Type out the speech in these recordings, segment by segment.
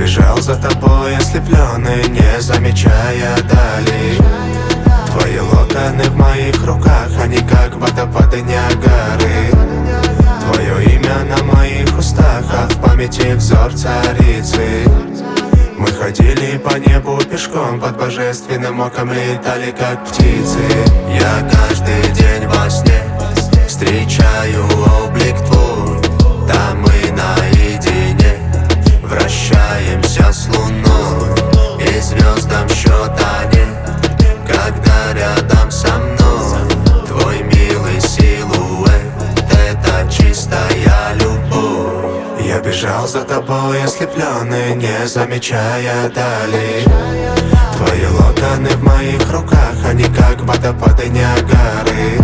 бежал за тобой ослепленный, не замечая дали. Твои локоны в моих руках, они как водопады Ниагары. Твое имя на моих устах, а в памяти взор царицы. Мы ходили по небу пешком, под божественным оком летали как птицы. Я каждый день во сне встречаю облик твой. Там мы наедине вращаемся с луной, и звездам счета нет, когда рядом со мной. Твой милый силуэт — это чистая любовь. Я бежал за тобой ослепленный, не замечая дали. Твои локоны в моих руках, они как водопады Ниагары.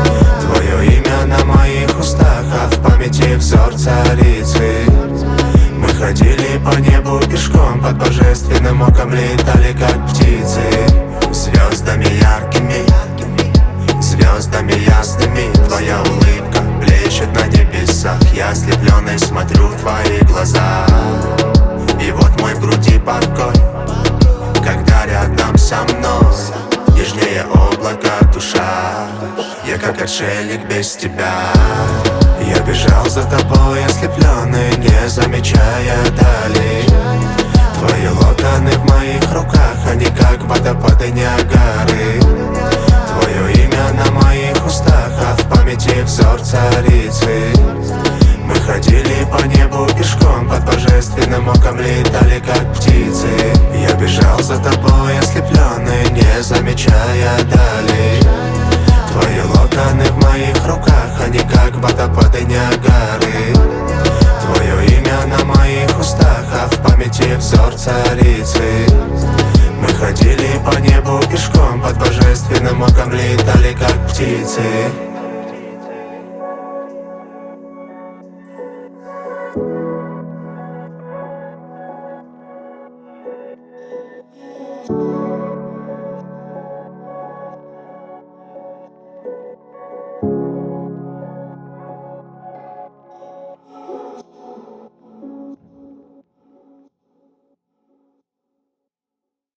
Твое имя на моих устах, а в памяти взор царицы. Мы ходили по небу пешком, под божественным оком летали как птицы. Звездами яркими, звездами ясными твоя улыбка блещет на небесах. Я ослепленный смотрю в твои глаза, и вот мой в груди покой, когда рядом со мной нежнее облака душа. Я как отшельник без тебя. Я бежал за тобой ослепленный, не замечая дали. Твои локоны в моих руках, они как водопады Ниагары. Твое имя на моих устах, а в памяти взор царицы. Мы ходили по небу пешком, под божественным оком летали как птицы. Я бежал за тобой ослепленный, не замечая дали. Твои локоны в моих руках, они как водопады Ниагары. Твое имя на моих устах, а в памяти взор царицы. Мы ходили по небу пешком, под божественным оком летали как птицы.